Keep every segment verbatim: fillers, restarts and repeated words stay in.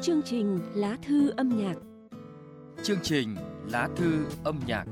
Chương trình Lá thư âm nhạc. Chương trình Lá thư âm nhạc.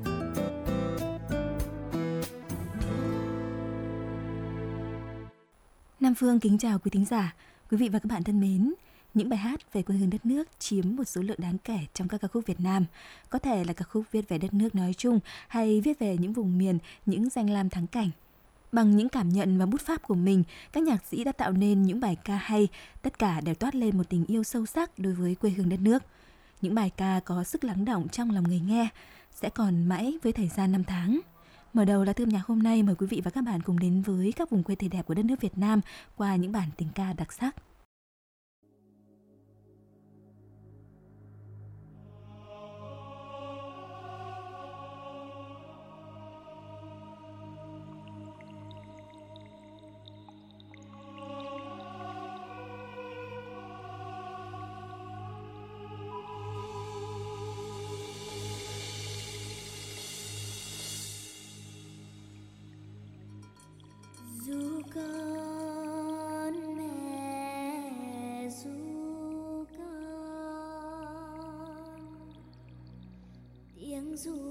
Nam Phương kính chào quý thính giả, quý vị và các bạn thân mến. Những bài hát về quê hương đất nước chiếm một số lượng đáng kể trong các ca khúc Việt Nam. Có thể là ca khúc viết về đất nước nói chung hay viết về những vùng miền, những danh lam thắng cảnh. Bằng những cảm nhận và bút pháp của mình, các nhạc sĩ đã tạo nên những bài ca hay, tất cả đều toát lên một tình yêu sâu sắc đối với quê hương đất nước. Những bài ca có sức lắng động trong lòng người nghe, sẽ còn mãi với thời gian năm tháng. Mở đầu là thư âm nhạc hôm nay, mời quý vị và các bạn cùng đến với các vùng quê tươi đẹp của đất nước Việt Nam qua những bản tình ca đặc sắc. Ru con mẹ ru con, tiếng ru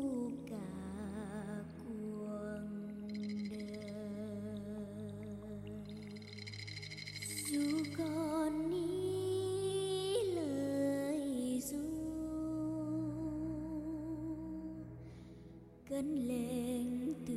cả cuộc đời. Ru con ní lời ru cất lên từ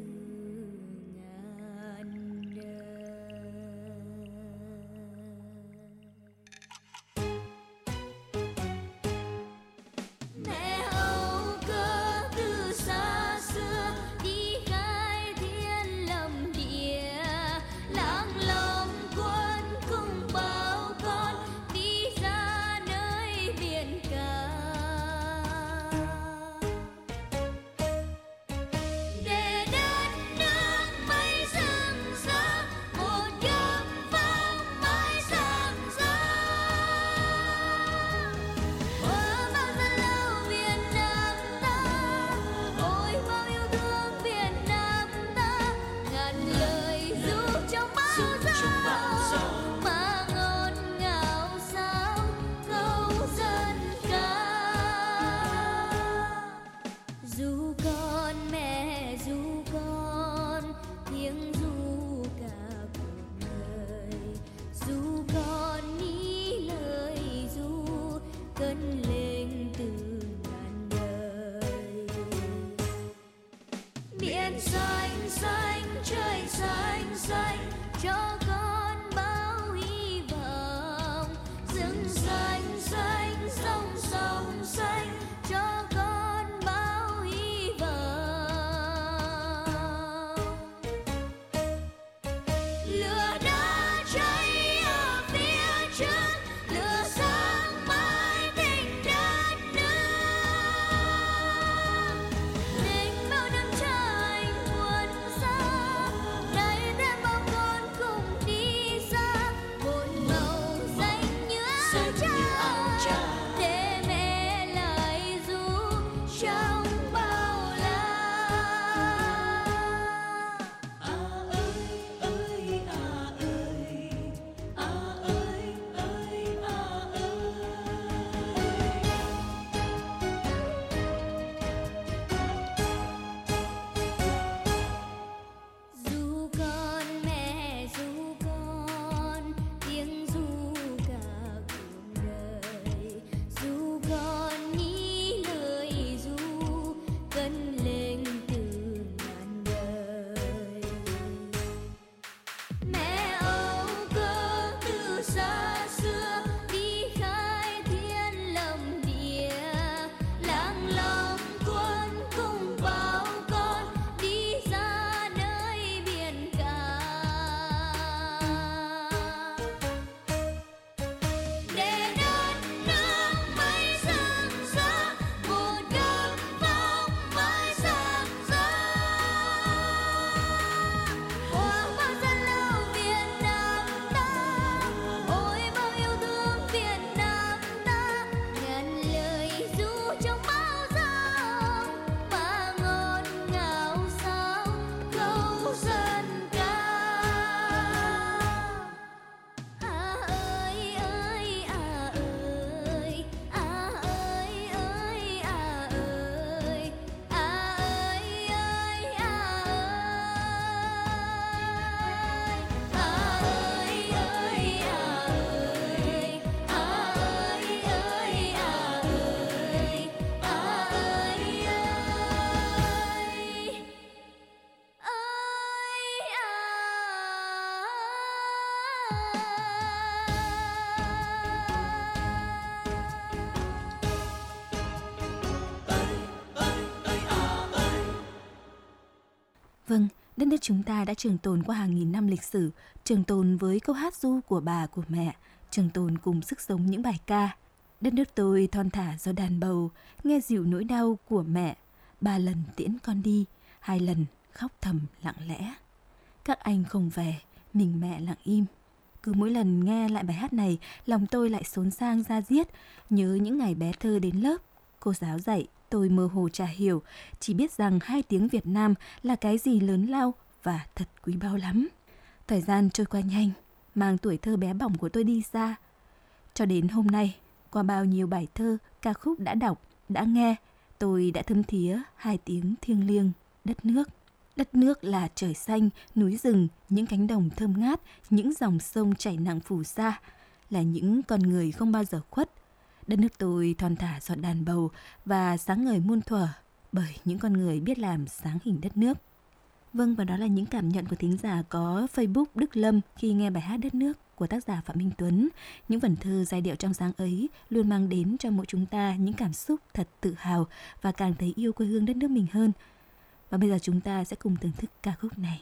Vâng, đất nước chúng ta đã trường tồn qua hàng nghìn năm lịch sử, trường tồn với câu hát ru của bà của mẹ, trường tồn cùng sức sống những bài ca. Đất nước tôi thon thả do đàn bầu, nghe dịu nỗi đau của mẹ, ba lần tiễn con đi, hai lần khóc thầm lặng lẽ. Các anh không về, mình mẹ lặng im. Cứ mỗi lần nghe lại bài hát này, lòng tôi lại xốn sang da diết, nhớ những ngày bé thơ đến lớp. Cô giáo dạy, tôi mơ hồ chả hiểu, chỉ biết rằng hai tiếng Việt Nam là cái gì lớn lao và thật quý báu lắm. Thời gian trôi qua nhanh, mang tuổi thơ bé bỏng của tôi đi xa. Cho đến hôm nay, qua bao nhiêu bài thơ, ca khúc đã đọc, đã nghe, tôi đã thấm thía hai tiếng thiêng liêng, đất nước. Đất nước là trời xanh, núi rừng, những cánh đồng thơm ngát, những dòng sông chảy nặng phù sa, là những con người không bao giờ khuất. Đất nước tôi thon thả giọt đàn bầu và sáng ngời muôn thuở bởi những con người biết làm sáng hình đất nước. Vâng, và đó là những cảm nhận của thính giả có Facebook Đức Lâm khi nghe bài hát Đất nước của tác giả Phạm Minh Tuấn. Những vần thơ giai điệu trong sáng ấy luôn mang đến cho mỗi chúng ta những cảm xúc thật tự hào và càng thấy yêu quê hương đất nước mình hơn. Và bây giờ chúng ta sẽ cùng thưởng thức ca khúc này.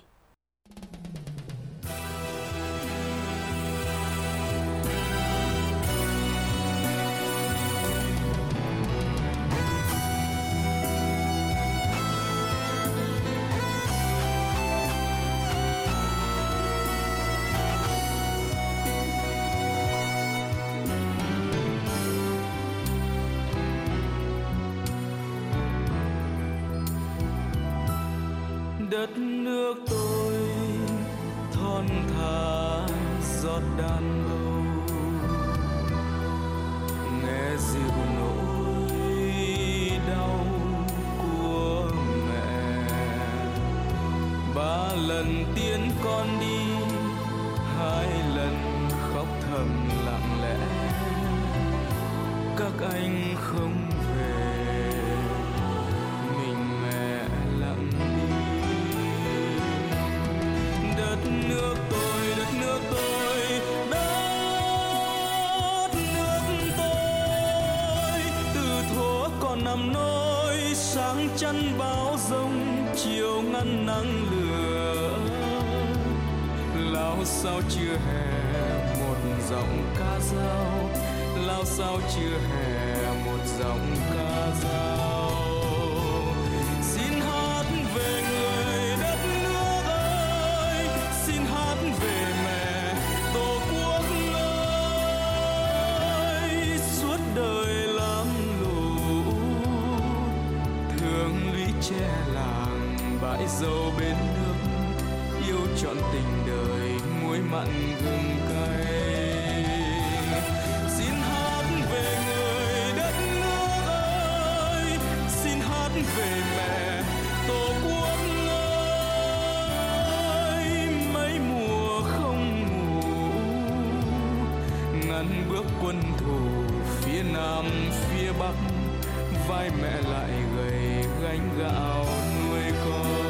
Đất nước tôi thon thả giọt đàn bầu, nghe dịu nỗi đau của mẹ, ba lần tiễn con đi, hai lần khóc thầm lặng lẽ. Các anh không về, mình mẹ lặng đi. Đất nước tôi, đất nước tôi, đất nước tôi. Từ thuở còn nằm nôi, sáng chắn bão giông, chiều ngăn nắng lửa. Lao sao chưa hè một giọng ca dao, lao sao chưa hè một giọng ca dao. Xin hát về người đất nước ơi, xin hát về mẹ tổ quốc ơi. Suốt đời làm lũ thương lũy che làng, bãi dâu bên nước, yêu trọn tình đời muối mặn gừng cay. Xin hát về người đất nước ơi, xin hát về mẹ tổ quốc ơi. Mấy mùa không ngủ, ngăn bước quân thù phía nam phía bắc, vai mẹ lại gầy gánh gạo nuôi con.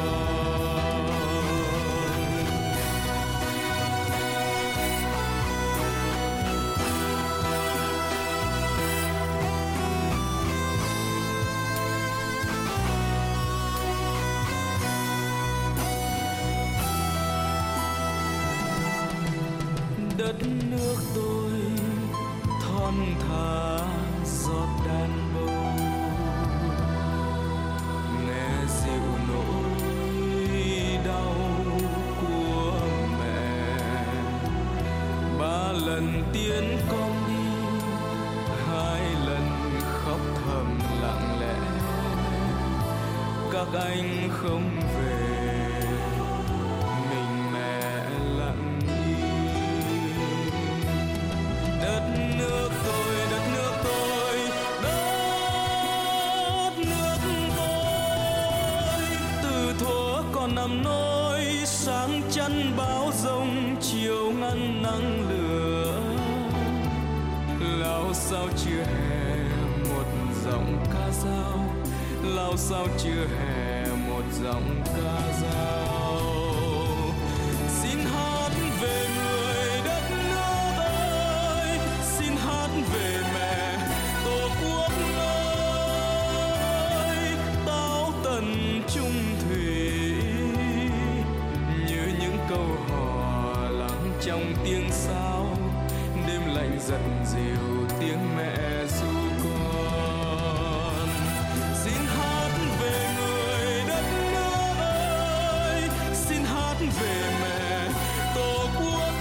Đất nước tôi thon thả giọt đàn bầu, nghe dịu nỗi đau của mẹ, ba lần tiễn con đi, hai lần khóc thầm lặng lẽ. Các anh không về, mình mẹ lặng đi. Đất nước tôi, đất nước tôi, đất nước tôi. Từ thuở còn nằm nôi, sáng chắn bão giông, chiều ngăn nắng lửa. Lao sao chưa hè một giọng ca dao, lao sao chưa hè một giọng ca dao. Xin hát về người đất nước ơi, xin hát về mẹ tổ quốc ơi. Táo tần trung thủy trong tiếng sáo, đêm lạnh giật dịu tiếng mẹ ru con. Xin hát về người đất nước ơi, xin hát về mẹ tổ quốc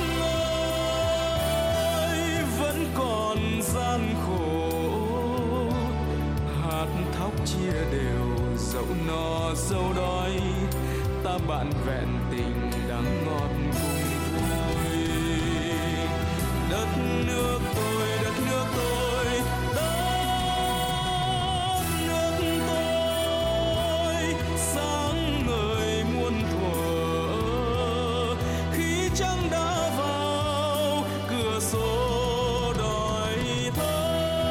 ơi, vẫn còn gian khổ, hạt thóc chia đều dẫu no dẫu đói, ta bạn vẹn tình đắng ngọt cùng vui. Đất nước tôi, đất nước tôi, đất nước tôi, sáng ngời muôn thuở, khi trăng đã vào cửa sổ đòi thơ.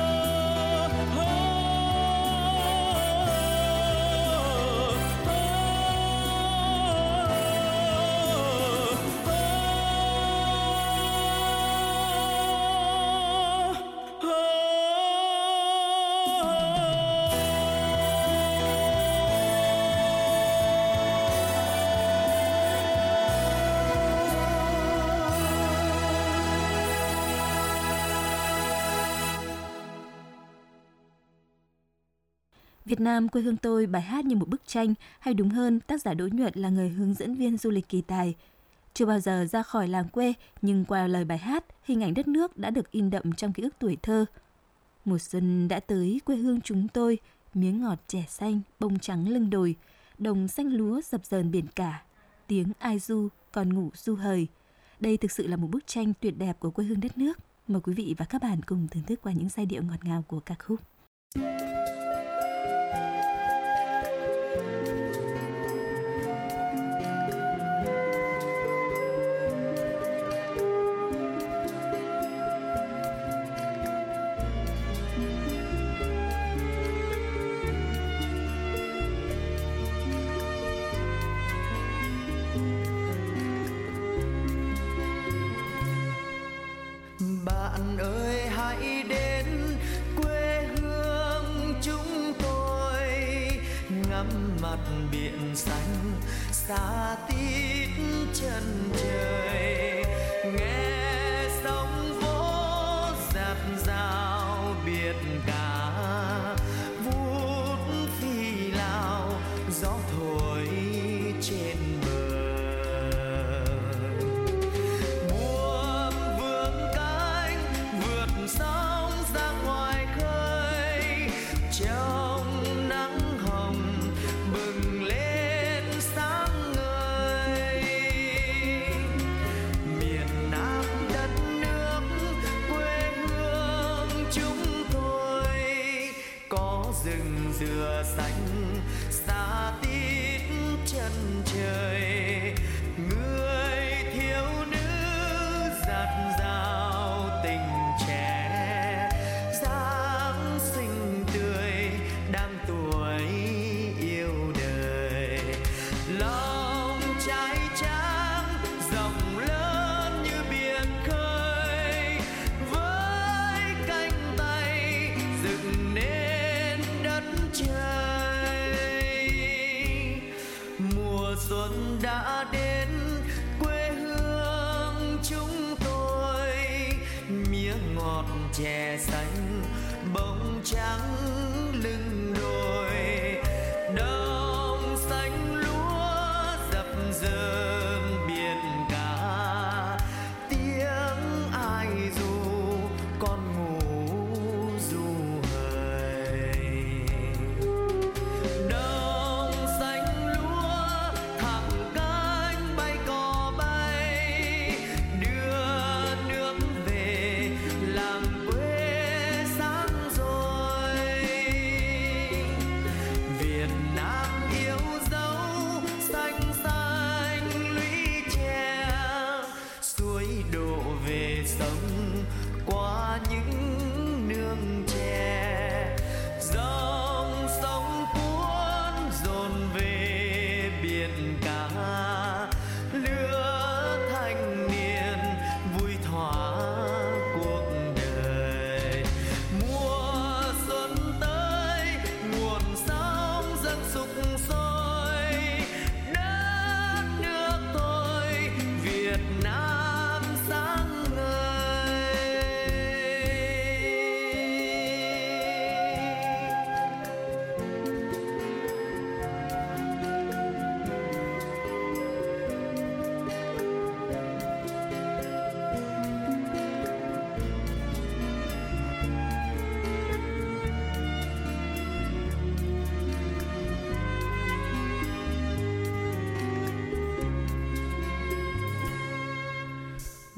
Việt Nam quê hương tôi, bài hát như một bức tranh, hay đúng hơn, tác giả Đỗ Nhuận là người hướng dẫn viên du lịch kỳ tài. Chưa bao giờ ra khỏi làng quê, nhưng qua lời bài hát, hình ảnh đất nước đã được in đậm trong ký ức tuổi thơ. Mùa xuân đã tới quê hương chúng tôi, miếng ngọt chè xanh, bông trắng lưng đồi, đồng xanh lúa dập dờn biển cả, tiếng ai du còn ngủ du hời. Đây thực sự là một bức tranh tuyệt đẹp của quê hương đất nước. Mời quý vị và các bạn cùng thưởng thức qua những giai điệu ngọt ngào của ca khúc. Bạn ơi hãy đến quê hương chúng tôi, ngắm mặt biển xanh xa tít chân trời, nghe sóng vỗ dạt dào biệt cả, vút phi lao gió thổi trên bờ. Sóng ra ngoài khơi, trong nắng hồng bừng lên sáng ngời. Miền Nam đất nước quê hương chúng tôi, có rừng dừa xanh xa tít chân trời, người thiếu nữ dạt dào tình trẻ. Xuân đã đến quê hương chúng tôi, mía ngọt chè xanh bông trắng lưng đồi, đồng xanh lúa dập dờn biển cả, tiếng ai ru con ngủ du hời. Đồng xanh lúa thẳng cánh bay cò bay, đưa nước về làm quê sáng rồi.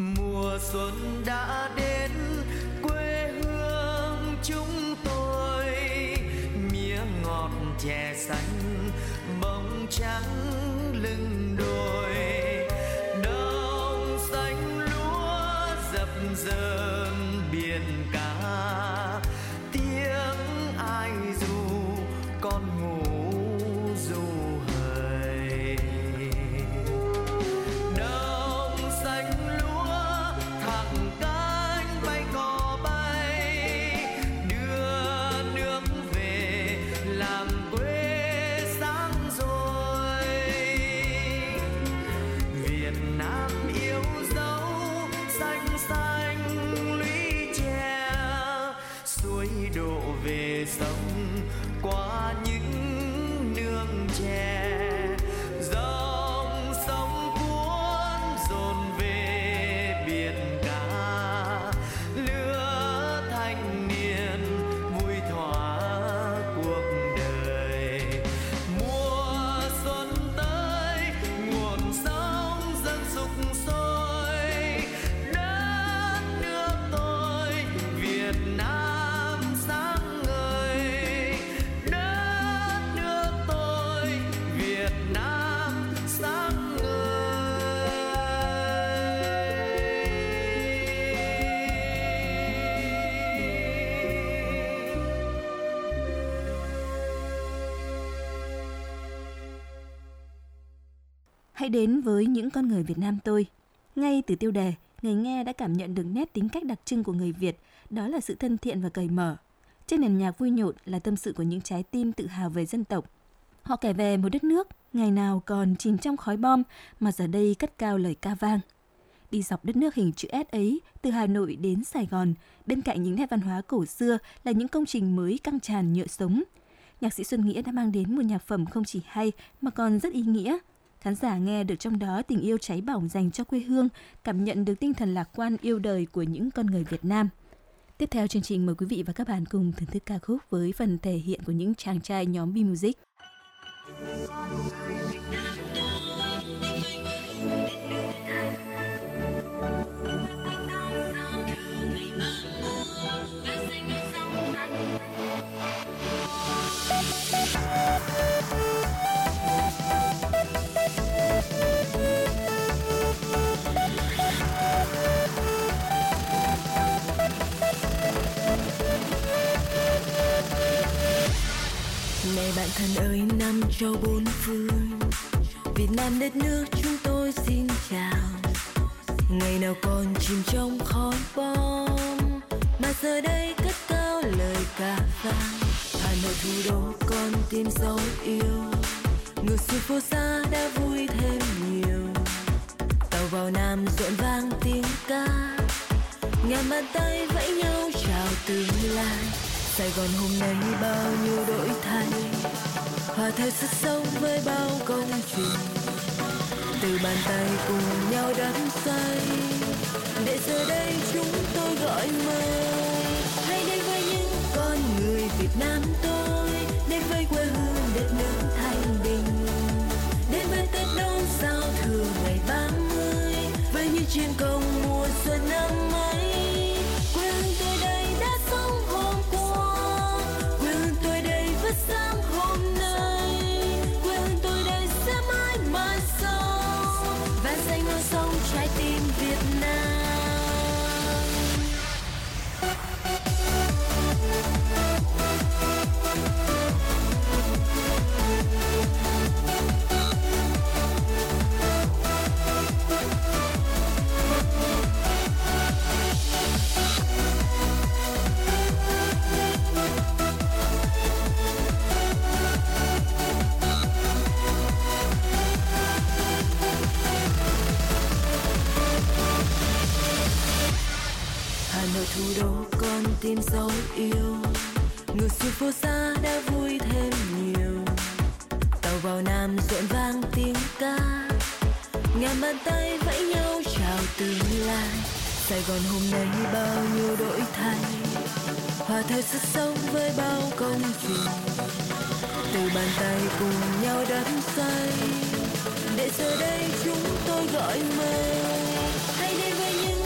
Mùa xuân đã đến quê hương chúng tôi, mía ngọt chè xanh bông trắng lưng đồi, đồng xanh lúa dập dờn biển cả, tiếng ai ru con ngủ ru hời. Đồng xanh lúa thẳng cánh bay cò bay, đưa nước về làm quê sáng rồi. Việt Nam yêu dấu xanh xanh lũy tre, suối đổ về sông qua những nương chè, dòng sông cuốn dồn về biển cả, lứa thanh niên vui thỏa cuộc đời. Mùa xuân tới nguồn sống dâng sục sôi, đất nước tôi Việt Nam sáng ngời, đất nước tôi Việt Nam sáng ngời. Hãy đến với những con người Việt Nam tôi. Ngay từ tiêu đề, người nghe đã cảm nhận được nét tính cách đặc trưng của người Việt, đó là sự thân thiện và cởi mở. Trên nền nhạc vui nhộn là tâm sự của những trái tim tự hào về dân tộc. Họ kể về một đất nước ngày nào còn chìm trong khói bom mà giờ đây cất cao lời ca vang. Đi dọc đất nước hình chữ S ấy, từ Hà Nội đến Sài Gòn, bên cạnh những nét văn hóa cổ xưa là những công trình mới căng tràn nhựa sống. Nhạc sĩ Xuân Nghĩa đã mang đến một nhạc phẩm không chỉ hay mà còn rất ý nghĩa. Khán giả nghe được trong đó tình yêu cháy bỏng dành cho quê hương, cảm nhận được tinh thần lạc quan yêu đời của những con người Việt Nam. Tiếp theo chương trình mời quý vị và các bạn cùng thưởng thức ca khúc với phần thể hiện của những chàng trai nhóm B-Music. Này bạn thân ơi, năm châu bốn phương, Việt Nam đất nước chúng tôi xin chào. Ngày nào còn chìm trong khói bom, mà giờ đây cất cao lời ca vang. Hà Nội thủ đô con tim dấu yêu, ngược xuôi phố xa đã vui thêm nhiều. Tàu vào Nam rộn vang tiếng ca, ngàn bàn tay vẫy nhau chào tương lai. Sài Gòn hôm nay bao nhiêu đổi thay, hòa thời sức sống với bao công trình, từ bàn tay cùng nhau đắm say, để giờ đây chúng tôi gọi mời. Hãy đến với những con người Việt Nam tôi, đến với quê hương đất nước thanh bình, đến với Tết đón giao thừa ngày ba mươi, với những chiến công mùa xuân năm ấy. Quê hương tôi đây đã sống hôm qua, quê hương tôi đây vẫn sáng hôm nay, quê hương tôi đây sẽ mãi mãi sau, và xanh non sông trái tim Việt Nam. Hà Nội thủ đô con tim dấu yêu, ngược xuôi phố xa đã vui thêm nhiều. Tàu vào Nam rộn vang tiếng ca, ngàn bàn tay vẫy nhau chào tương lai. Sài Gòn hôm nay bao nhiêu đổi thay, hòa thời sức sống với bao công trình, từ bàn tay cùng nhau đắm say, để giờ đây chúng tôi gọi mời. Hãy đến với những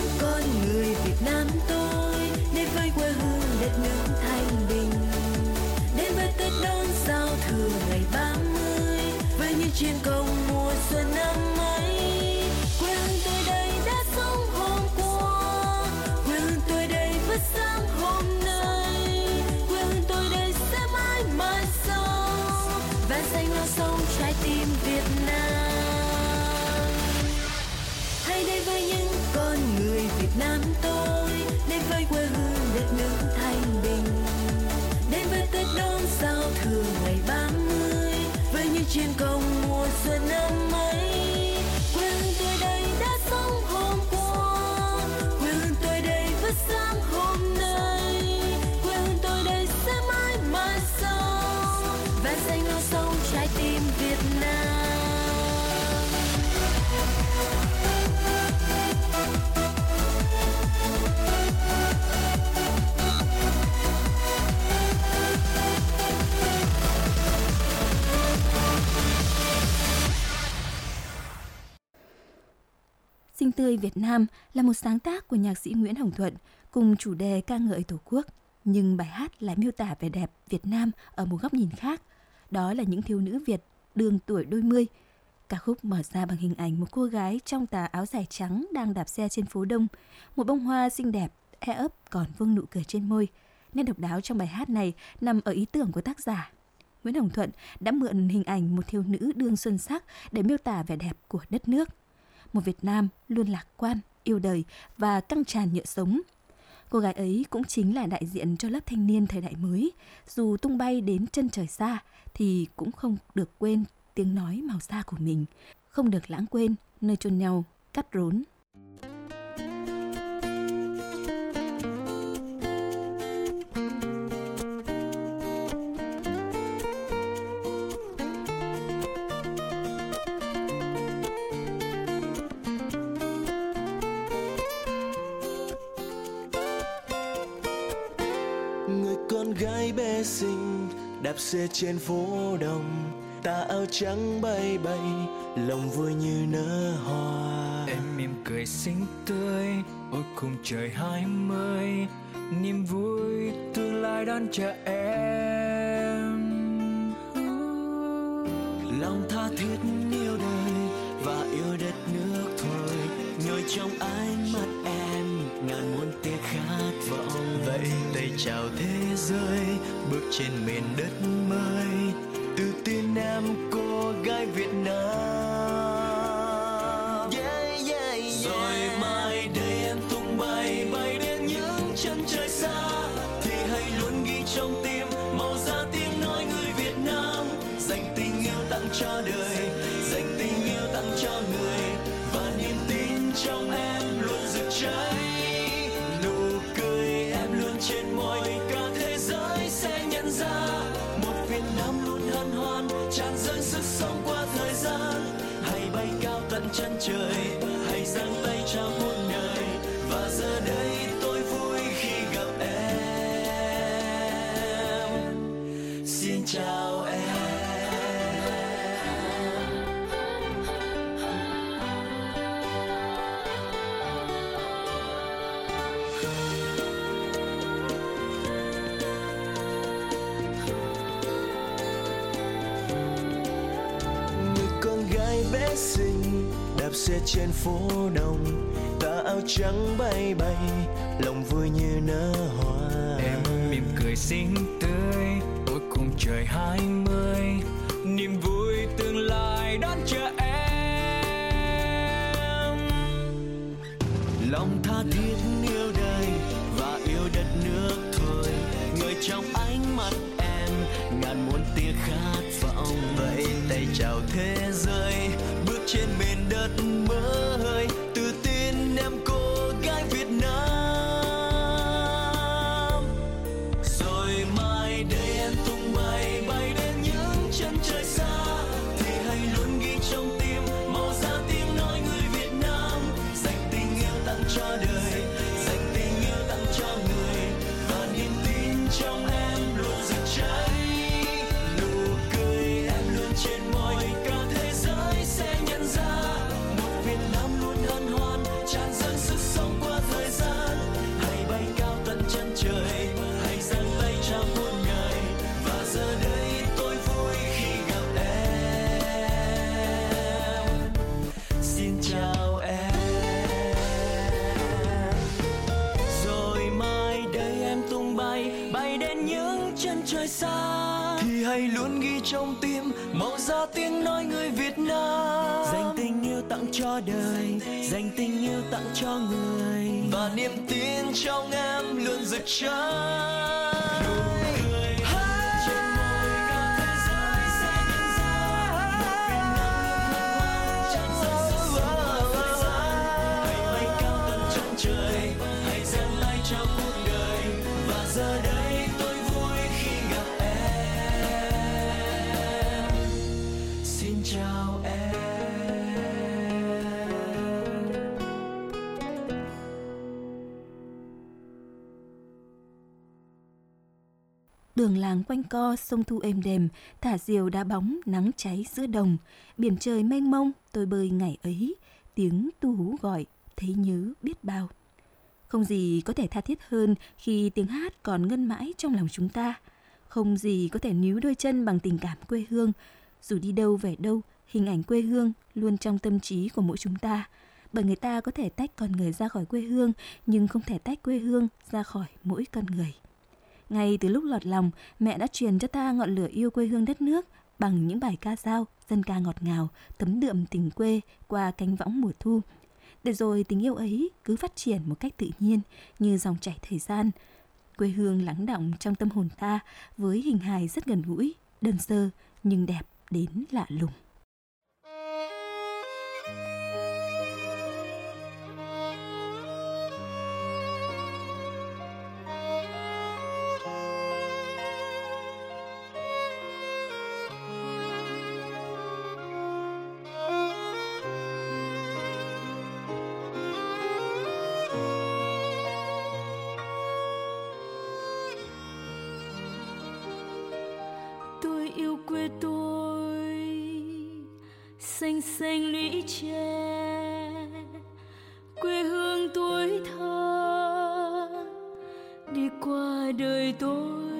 trên cổng mùa xuân năm ấy. Quê hương tôi đây đã sống hôm qua, quê hương tôi đây vẫn sáng hôm nay, quê hương tôi đây sẽ mãi mãi sau và xanh non sông trái tim Việt Nam. Xinh tươi Việt Nam là một sáng tác của nhạc sĩ Nguyễn Hồng Thuận cùng chủ đề ca ngợi Tổ quốc, nhưng bài hát lại miêu tả vẻ đẹp Việt Nam ở một góc nhìn khác. Đó là những thiếu nữ Việt đường tuổi đôi mươi. Ca khúc mở ra bằng hình ảnh một cô gái trong tà áo dài trắng đang đạp xe trên phố Đông. Một bông hoa xinh đẹp, e ấp còn vương nụ cười trên môi. Nét độc đáo trong bài hát này nằm ở ý tưởng của tác giả. Nguyễn Hồng Thuận đã mượn hình ảnh một thiếu nữ đương xuân sắc để miêu tả vẻ đẹp của đất nước. Một Việt Nam luôn lạc quan, yêu đời và căng tràn nhựa sống. Cô gái ấy cũng chính là đại diện cho lớp thanh niên thời đại mới. Dù tung bay đến chân trời xa thì cũng không được quên tiếng nói màu da của mình. Không được lãng quên nơi chôn nhau, cắt rốn. Con gái bé xinh đạp xe trên phố Đông, tà áo trắng bay bay, lòng vui như nở hoa. Em mỉm cười xinh tươi, ôi cùng trời hai mươi, niềm vui tương lai đón chờ em. Lòng tha thiết yêu đời và yêu đất nước thôi, ngồi trong ánh mắt em ngàn muôn tia khát vọng. Vậy tay chào thế giới, bước trên miền đất mới, tự tin em cô gái Việt Nam. Yeah, yeah, yeah. Rồi mai đây em tung bay bay đến những chân trời xa, thì hãy luôn ghi trong tim màu da tiếng nói người Việt Nam. Dành tình yêu tặng cho đời, dành tình yêu tặng cho người, và niềm tin trong em luôn rực cháy. Nụ cười em luôn trên môi, cả thế giới sẽ nhận ra một Việt Nam luôn hân hoan, tràn dâng sức sống qua thời gian. Hãy bay cao tận chân trời, hãy giang tay trao muôn đời, và giờ đây tôi vui khi gặp em. Xin chào em. Bé xinh đạp xe trên phố Đông, tà áo trắng bay bay, lòng vui như nở hoa. Em mỉm cười xinh tươi, ôi cùng trời hai mươi, niềm vui tương lai đón chờ em. Lòng tha thiết yêu đời và yêu đất nước thôi, người trong ánh mắt em ngàn muôn tia khát vọng. Vậy tay chào thế giới, bước trên miền đất mới, tự tin em cô gái Việt Nam. Rồi mai đây em tung bay bay đến những chân trời xa, thì hãy luôn ghi trong tim màu da tiếng nói người Việt Nam. Dành tình yêu tặng cho đời, dành tình yêu tặng cho người, và niềm tin trong em luôn rực cháy. Nụ cười em luôn trên môi, cả thế giới sẽ nhận ra một Việt Nam luôn hân hoan, tràn dâng sức sống qua thời gian. Hãy bay cao tận chân trời, hãy giang tay trao muôn người, và giờ đây tôi vui khi gặp em. Xin chào em. Rồi mai đây em tung bay bay đến những chân trời xa, thì hãy luôn ghi trong tim màu da tiếng nói người Việt Nam. Dành tình yêu tặng cho đời, dành tình yêu tặng cho người, và niềm tin trong em luôn rực cháy. Nụ cười trên môi, cả thế giới sẽ nhận ra Đường làng quanh co, sông thu êm đềm, thả diều đá bóng, nắng cháy giữa đồng. Biển trời mênh mông, tôi bơi ngày ấy, tiếng tu hú gọi, thấy nhớ biết bao. Không gì có thể tha thiết hơn khi tiếng hát còn ngân mãi trong lòng chúng ta. Không gì có thể níu đôi chân bằng tình cảm quê hương. Dù đi đâu về đâu, hình ảnh quê hương luôn trong tâm trí của mỗi chúng ta. Bởi người ta có thể tách con người ra khỏi quê hương, nhưng không thể tách quê hương ra khỏi mỗi con người. Ngay từ lúc lọt lòng, mẹ đã truyền cho ta ngọn lửa yêu quê hương đất nước bằng những bài ca dao, dân ca ngọt ngào, thấm đượm tình quê qua cánh võng mùa thu. Để rồi tình yêu ấy cứ phát triển một cách tự nhiên như dòng chảy thời gian. Quê hương lắng đọng trong tâm hồn ta với hình hài rất gần gũi, đơn sơ nhưng đẹp đến lạ lùng. Quê tôi xanh xanh lũy tre, quê hương tuổi thơ đi qua đời tôi.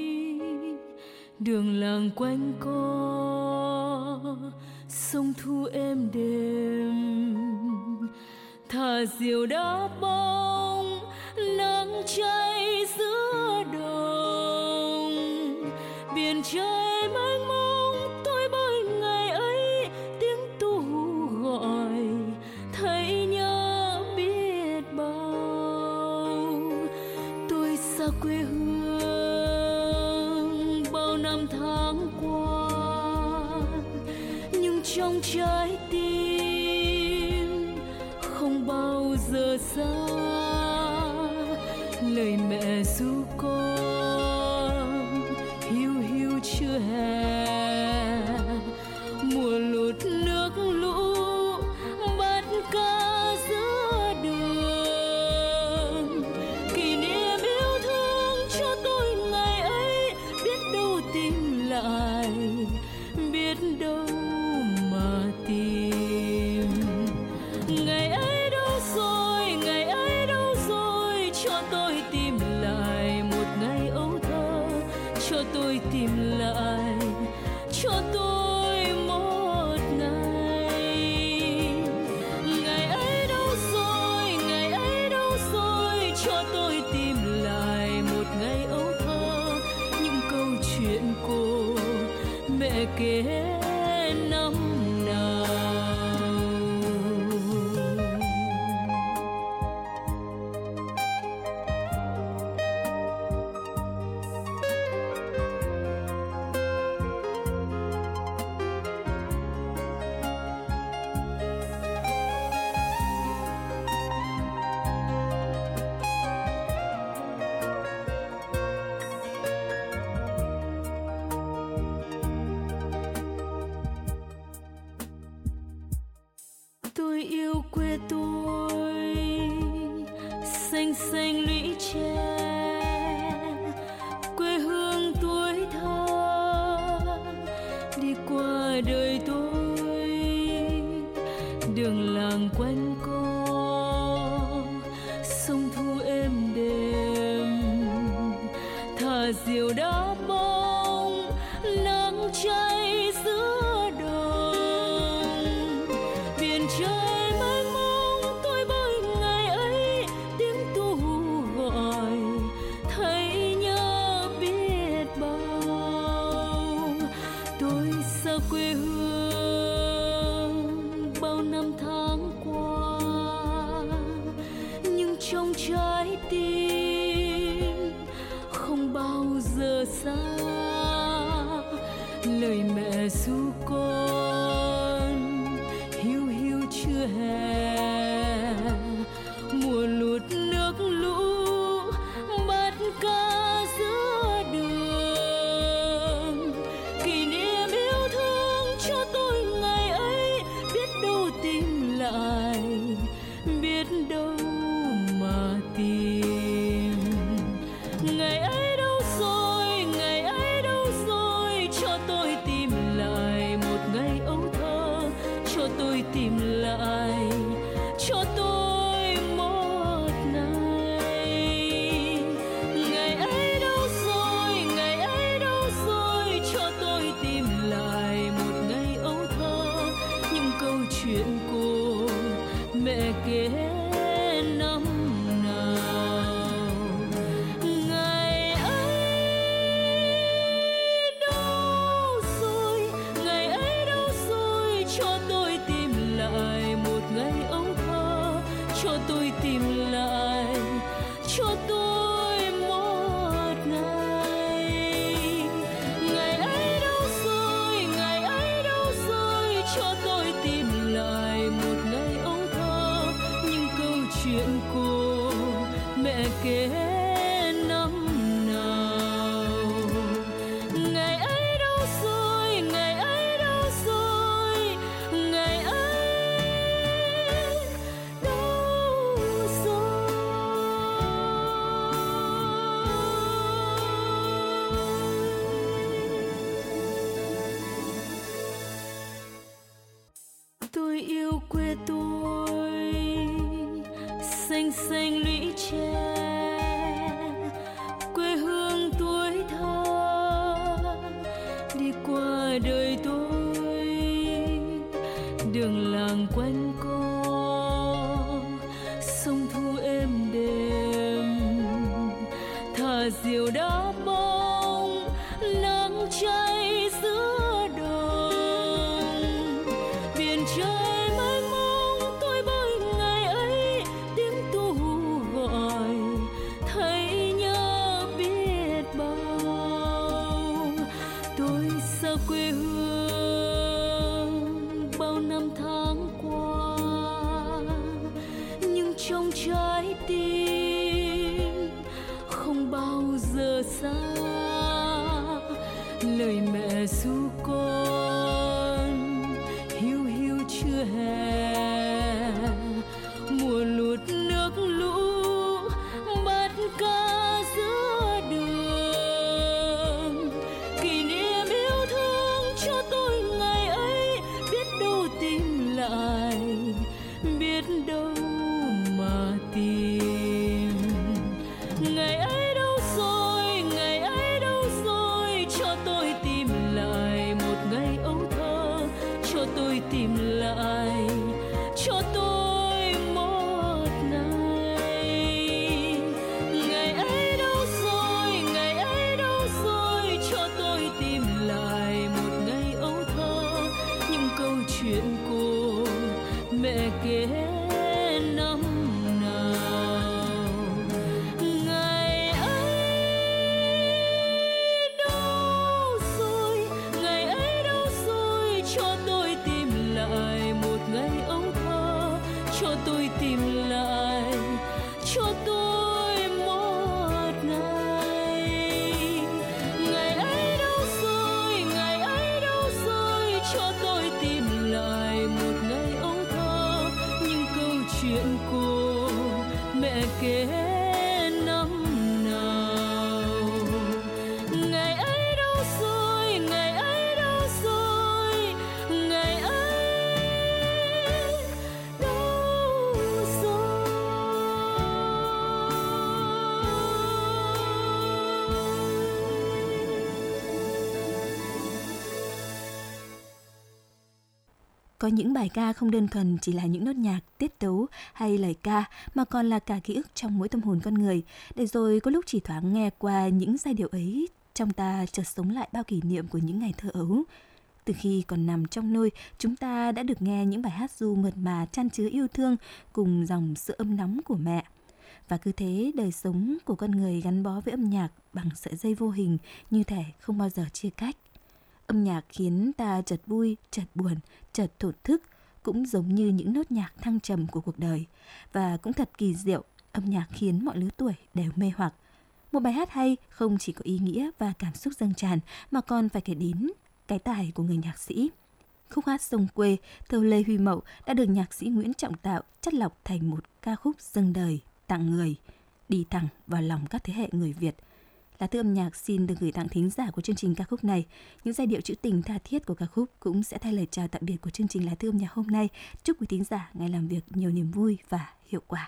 Đường làng quanh co, sông thu êm đềm, thả diều đá bóng, nắng cháy giữa đồng. Biển trời mênh mông, tôi bơi ngày ấy, tiếng tu hú gọi thấy nhớ biết bao. Tôi xa quê hương bao năm tháng qua, nhưng trong trái tim không bao giờ xa lời mẹ ru con hiu hiu chưa hè. Mùa lụt nước lũ bắt cá giữa đường, kỷ niệm yêu thương cho tôi ngày ấy, biết đâu tìm lại, biết đâu mà tìm. Ngày ấy đâu rồi, ngày ấy đâu rồi, cho tôi tìm lại một ngày ấu thơ, cho tôi tìm lại, cho tôi một ngày. Ngày ấy đâu rồi, ngày ấy đâu rồi, cho tôi tìm lại một ngày ấu thơ, những câu chuyện cô mẹ kể năm nào. Tôi yêu quê tôi xanh xanh lũy tre, quê hương tuổi thơ đi qua đời tôi. Đường làng quanh co, sông thu êm đềm, thả diều đá bóng, nắng cháy giữa đồng. Biển trời mênh mông, tôi bơi ngày ấy, tiếng tu hú gọi thấy nhớ biết bao. Tôi xa quê hương bao năm tháng qua, nhưng trong trái tim không bao giờ xa lời mẹ ru con hiu hiu chưa hè. Mùa lụt nước lũ bắt cá giữa đường, kỷ niệm yêu thương cho tôi ngày ấy, biết đâu tìm lại, biết đâu mà tìm. Ngày ấy đâu rồi, ngày chuyện cô mẹ kể năm nào. Ngày ấy đâu rồi, ngày ấy đâu rồi, ngày ấy đâu rồi. Tôi yêu quê tôi xanh xanh lũy tre, quê hương tuổi thơ đi qua đời tôi. Đường làng quanh co, sông thu êm đềm, thả diều đá bóng, nắng cháy giữa đồng. Biển trời mênh mông tôi bơi ngày ấy, tiếng tu gọi thấy nhớ biết bao. Tôi xa quê hương bao năm tháng qua, nhưng trong trái tim không bao giờ xa lời mẹ ru con hiu hiu chưa hè. Mùa lụt nước lũ bắt cá giữa đường, kỷ niệm yêu thương cho tôi ngày ấy, biết đâu tìm lại, biết đâu mà tìm. Ngày ấy đâu rồi, ngày ấy đâu rồi, cho tôi tìm lại một ngày ấu thơ, cho tôi tìm lại, cho tôi một ngày. Ngày ấy đâu rồi, ngày ấy đâu rồi, cho tôi tìm lại một ngày ấu thơ, những câu chuyện cô mẹ kể năm nào. Ngày ấy đâu rồi, ngày ấy đâu rồi, cho tôi tìm lại một ngày ấu thơ, cho tôi tìm lại, cho tôi một ngày. Ngày ấy đâu rồi, ngày ấy đâu rồi, cho tôi tìm lại một ngày ấu thơ, những câu chuyện cô mẹ kể năm nào. Ngày ấy đâu rồi, ngày ấy đâu rồi, ngày ấy đâu rồi. Có những bài ca không đơn thuần chỉ là những nốt nhạc, tiết tấu hay lời ca, mà còn là cả ký ức trong mỗi tâm hồn con người. Để rồi có lúc chỉ thoáng nghe qua những giai điệu ấy, trong ta chợt sống lại bao kỷ niệm của những ngày thơ ấu. Từ khi còn nằm trong nôi, chúng ta đã được nghe những bài hát ru mượt mà chan chứa yêu thương cùng dòng sữa ấm nóng của mẹ. Và cứ thế đời sống của con người gắn bó với âm nhạc bằng sợi dây vô hình, như thể không bao giờ chia cách. Âm nhạc khiến ta chợt vui, chợt buồn, chợt thổn thức, cũng giống như những nốt nhạc thăng trầm của cuộc đời. Và cũng thật kỳ diệu, âm nhạc khiến mọi lứa tuổi đều mê hoặc. Một bài hát hay không chỉ có ý nghĩa và cảm xúc dâng tràn, mà còn phải kể đến cái tài của người nhạc sĩ. Khúc hát Sông Quê, thơ Lê Huy Mậu đã được nhạc sĩ Nguyễn Trọng Tạo chất lọc thành một ca khúc dâng đời, tặng người, đi thẳng vào lòng các thế hệ người Việt. Lá thư âm nhạc xin được gửi tặng thính giả của chương trình ca khúc này. Những giai điệu trữ tình tha thiết của ca khúc cũng sẽ thay lời chào tạm biệt của chương trình Lá thư âm nhạc hôm nay. Chúc quý thính giả ngày làm việc nhiều niềm vui và hiệu quả.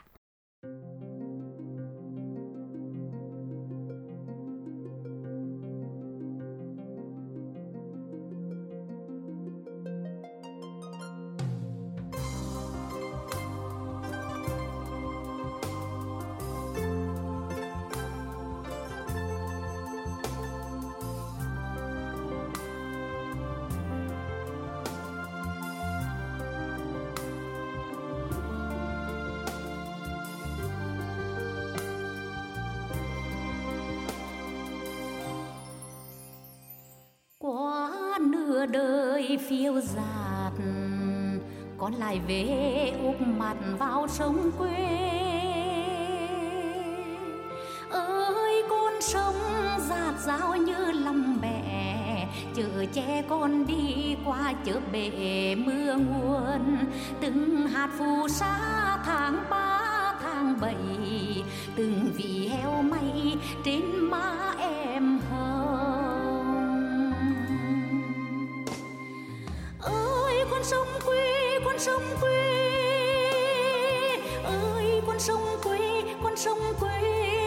Qua nửa đời phiêu dạt, con lại về úp mặt vào sông quê. dao như lòng mẹ, chở che con đi qua chợ bể mưa nguồn. Từng hạt phù sa tháng ba tháng bảy, từng vì heo may trên má em hồng. Ơi con sông quê, con sông quê, ơi con sông quê, con sông quê.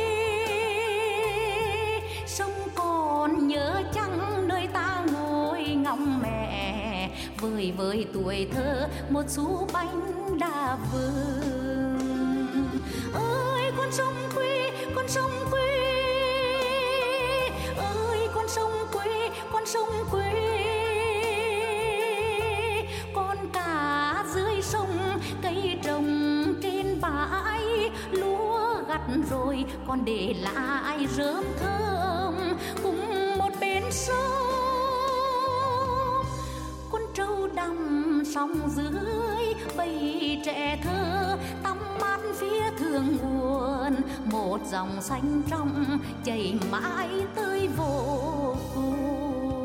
Sông còn nhớ chăng nơi ta ngồi ngóng mẹ, vơi vơi tuổi thơ một xu bánh đa vương. Ơi con sông quê, con sông quê, ơi con sông quê, con sông quê. Con cá dưới sông, cây trồng trên bãi, lúa gặt rồi còn để lại rơm thơm cùng một bên sông. Con trâu đầm sông dưới bầy trẻ thơ tắm mát phía thượng nguồn, một dòng xanh trong chảy mãi tới vô cùng.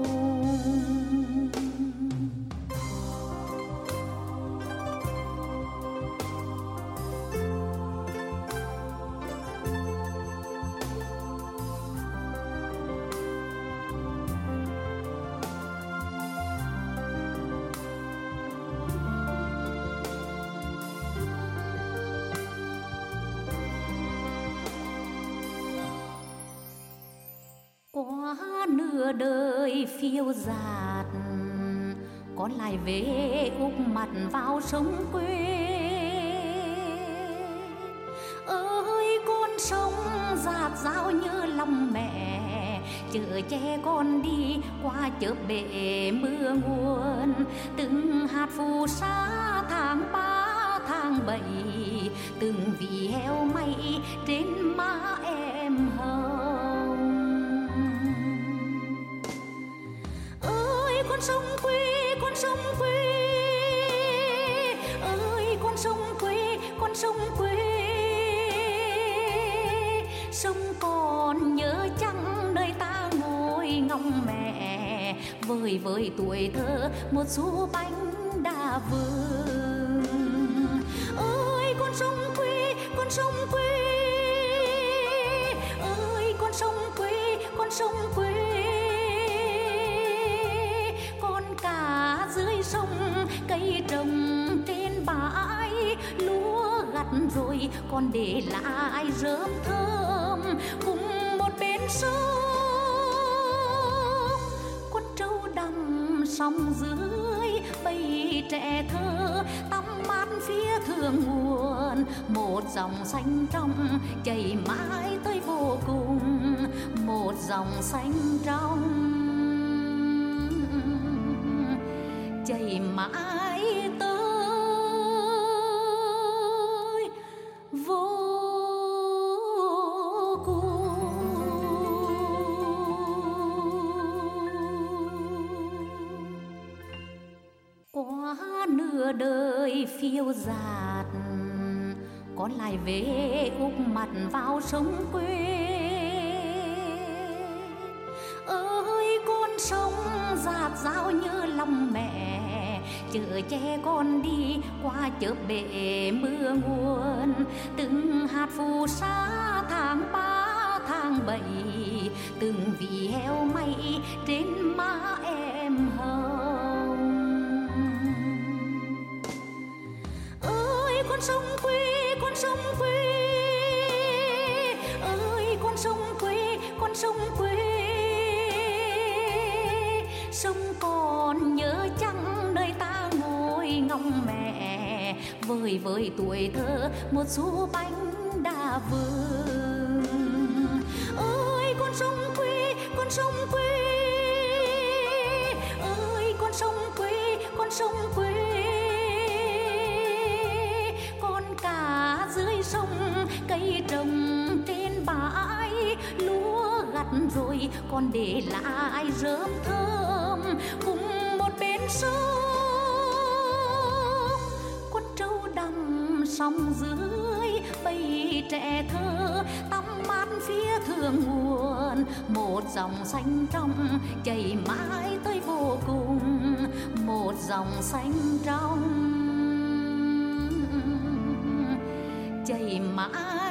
Qua nửa đời phiêu dạt, con lại về úp mặt vào sông quê. Ơi con sông dạt dao như lòng mẹ, chở che con đi qua chợ bể mưa nguồn. Từng hạt phù sa tháng ba tháng bảy, từng vì heo may trên má em hồng. Ơi con sông quê, con sông quê, ơi con sông quê, con sông quê. Sông còn nhớ chăng nơi ta ngồi ngóng mẹ, vơi vơi tuổi thơ một xu bánh đa vương. Ơi con sông quê, con sông quê, ơi con sông quê, con sông quê. Con cá dưới sông, cây trồng trên bãi, lúa gặt rồi còn để lại rơm thơm cùng một bên sông. Con trâu đầm sông dưới bầy trẻ thơ tắm mát phía thượng nguồn, một dòng xanh trong chảy mãi tới vô cùng, một dòng xanh trong chảy mãi tới vô cùng. Qua nửa đời phiêu dạt, con lại về úp mặt vào sông quê. Ơi con sông dạt dao như lòng mẹ, chở che con đi qua chợ bể mưa nguồn. Từng hạt phù sa tháng ba tháng bảy, từng vì heo may trên má em hồng. Ơi con sông quê, con sông quê, ơi con sông quê, con sông quê. Sông còn nhớ chăng nơi ta ngồi ngóng mẹ, vơi vơi tuổi thơ một xu bánh đa vương. Ơi con sông quê, con sông quê, ơi con sông quê, con sông quê. Con cá dưới sông, cây trồng trên bãi, lúa gặt rồi còn để lại rơm thơm cùng một bên sông. Con trâu đầm sông dưới bầy trẻ thơ tắm mát phía thượng nguồn, một dòng xanh trong chảy mãi tới vô cùng, một dòng xanh trong chảy mãi